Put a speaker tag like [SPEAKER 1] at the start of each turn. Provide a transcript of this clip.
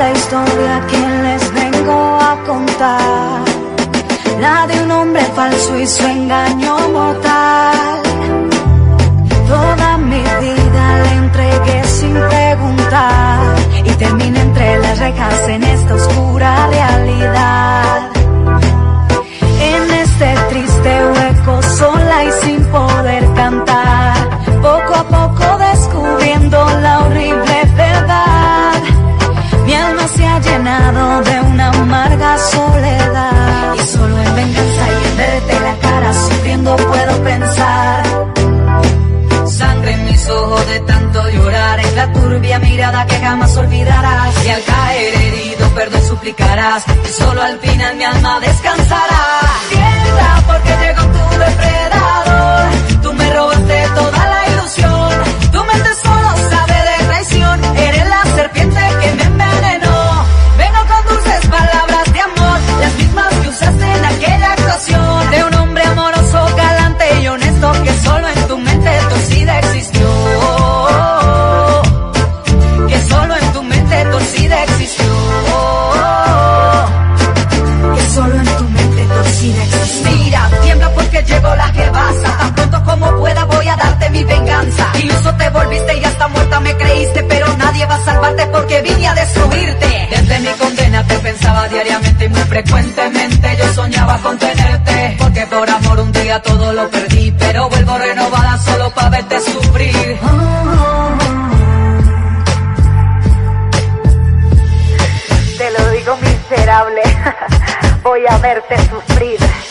[SPEAKER 1] la historia que les vengo a contar, la de un hombre falso y su engaño mortal. Toda mi vida le entregué sin preguntar y terminé entre las rejas en esta oscura realidad. En este triste hueco, sola y sin poder cantar, poco a poco descubriendo la horrible verdad. Mi alma se ha llenado de una amarga soledad, y solo en venganza y en verte la cara sufriendo puedo pensar.
[SPEAKER 2] Sangre en mis ojos de tanto llorar, en la turbia mirada que jamás olvidarás. Y al caer herido perdón suplicarás, y solo al final mi alma descansará. Tiembla porque llegó tu depredador, tú me robaste toda la ilusión. Tu mente solo sabe de traición, eres la serpiente que me envenenó. Vengo con dulces palabras de amor, las mismas que usaste en aquella actuación. De un hombre amoroso, galante y honesto, que solo en tu mente torcida existió. Que solo en tu mente torcida existió. Que solo en tu mente torcida existió. Mira, tiembla porque llegó la jebasa, tan pronto como pueda voy a darte mi venganza. Iluso te volviste y hasta muerta me creíste, pero nadie va a salvarte porque vine a destruirte. Desde mi condena te pensaba diariamente y muy frecuentemente yo soñaba con tenerte, porque por amor un día todo lo perdí, pero vuelvo renovada solo pa' verte sufrir.
[SPEAKER 3] Te lo digo miserable, voy a verte sufrir.